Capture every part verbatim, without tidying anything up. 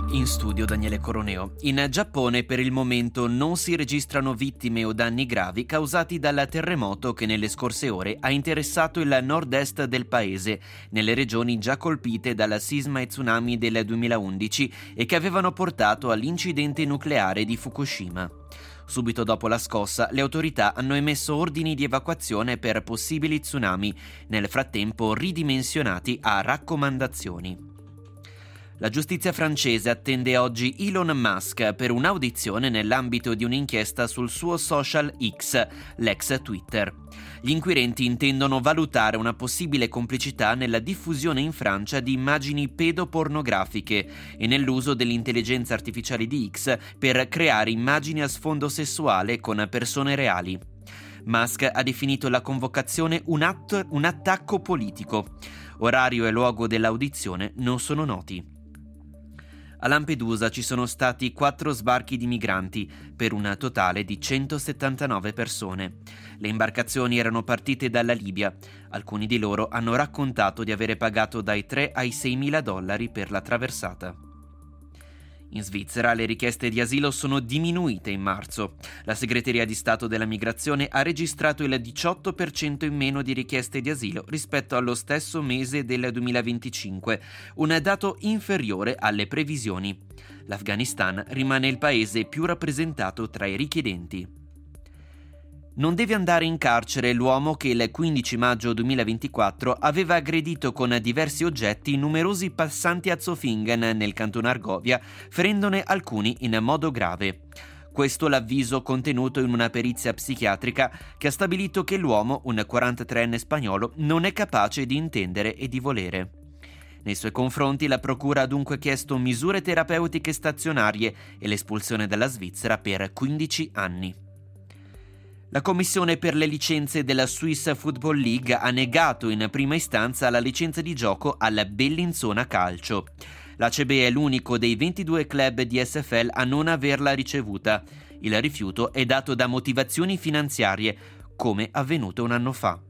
In studio Daniele Coroneo. In Giappone per il momento non si registrano vittime o danni gravi causati dal terremoto che nelle scorse ore ha interessato il nord-est del paese, nelle regioni già colpite dal sisma e tsunami del duemilaundici e che avevano portato all'incidente nucleare di Fukushima. Subito dopo la scossa, le autorità hanno emesso ordini di evacuazione per possibili tsunami, nel frattempo ridimensionati a raccomandazioni. La giustizia francese attende oggi Elon Musk per un'audizione nell'ambito di un'inchiesta sul suo social X, l'ex Twitter. Gli inquirenti intendono valutare una possibile complicità nella diffusione in Francia di immagini pedopornografiche e nell'uso dell'intelligenza artificiale di X per creare immagini a sfondo sessuale con persone reali. Musk ha definito la convocazione un atto, un attacco politico. Orario e luogo dell'audizione non sono noti. A Lampedusa ci sono stati quattro sbarchi di migranti, per un totale di centosettantanove persone. Le imbarcazioni erano partite dalla Libia. Alcuni di loro hanno raccontato di avere pagato dai tre ai seimila dollari per la traversata. In Svizzera le richieste di asilo sono diminuite in marzo. La Segreteria di Stato della Migrazione ha registrato il diciotto per cento in meno di richieste di asilo rispetto allo stesso mese del duemilaventicinque, un dato inferiore alle previsioni. L'Afghanistan rimane il paese più rappresentato tra i richiedenti. Non deve andare in carcere l'uomo che il quindici maggio duemilaventiquattro aveva aggredito con diversi oggetti numerosi passanti a Zofingen nel cantone Argovia, ferendone alcuni in modo grave. Questo l'avviso contenuto in una perizia psichiatrica che ha stabilito che l'uomo, un quarantatreenne spagnolo, non è capace di intendere e di volere. Nei suoi confronti la procura ha dunque chiesto misure terapeutiche stazionarie e l'espulsione dalla Svizzera per quindici anni. La commissione per le licenze della Swiss Football League ha negato in prima istanza la licenza di gioco al Bellinzona Calcio. L'A C B è l'unico dei ventidue club di S F L a non averla ricevuta. Il rifiuto è dato da motivazioni finanziarie, come avvenuto un anno fa.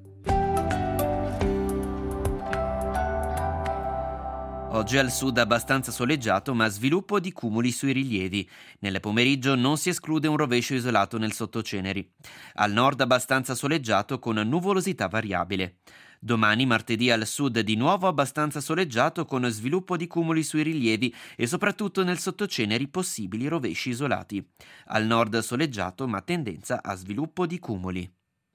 Oggi al sud abbastanza soleggiato, ma sviluppo di cumuli sui rilievi. Nel pomeriggio non si esclude un rovescio isolato nel sottoceneri. Al nord abbastanza soleggiato con nuvolosità variabile. Domani, martedì, al sud di nuovo abbastanza soleggiato con sviluppo di cumuli sui rilievi e soprattutto nel sottoceneri possibili rovesci isolati. Al nord soleggiato ma tendenza a sviluppo di cumuli.